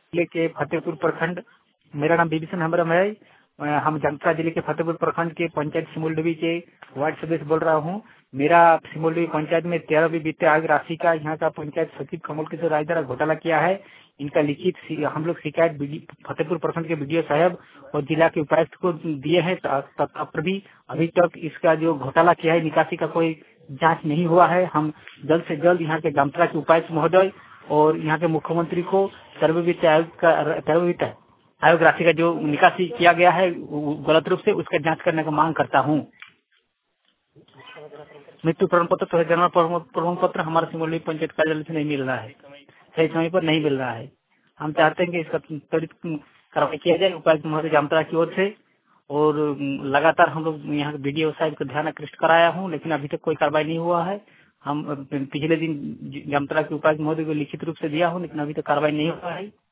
जिले के फतेहपुर प्रखंड, मेरा नाम विभीषण हेम्ब्रम है। हम जामताड़ा जिले के फतेहपुर प्रखंड के पंचायत सिमुलडुबी के वार्ड सदस्य बोल रहा हूँ। मेरा सिमुलडुबी पंचायत में 13वीं वित्त आयोग राशि का यहाँ का पंचायत सचिव कमल किशोर राय द्वारा घोटाला किया है। इनका लिखित हम लोग शिकायत फतेहपुर प्रखंड के बीडीओ साहब और जिला के उपायुक्त को दिए हैं, तब भी अभी तक इसका जो घोटाला किया है निकासी का कोई जांच नहीं हुआ है। हम जल्द से जल्द यहाँ के जामताड़ा के उपायुक्त महोदय और यहाँ के मुख्यमंत्री को 13वीं वित्त आयोग राशि का जो निकासी किया गया है गलत रूप से, उसका जांच करने का मांग करता हूँ। मृत्यु प्रमाण पत्र तो जन्म प्रमाण पत्र हमारे सिमुलडुबी पंचायत कार्यालय से नहीं मिल रहा है, सही समय पर नहीं मिल रहा है। हम चाहते हैं कि इसका त्वरित कार्रवाई किया जाए उपायुक्त महोदय जामताड़ा की ओर से। और लगातार हम लोग यहाँ के बीडीओ साहब को ध्यान आकृष्ट कराया हूँ, लेकिन अभी तक कोई कार्रवाई नहीं हुआ है। हम पिछले दिन जामताड़ा के उपायुक्त महोदय को लिखित रूप से दिया हूँ, लेकिन अभी तक कार्रवाई नहीं हुआ है।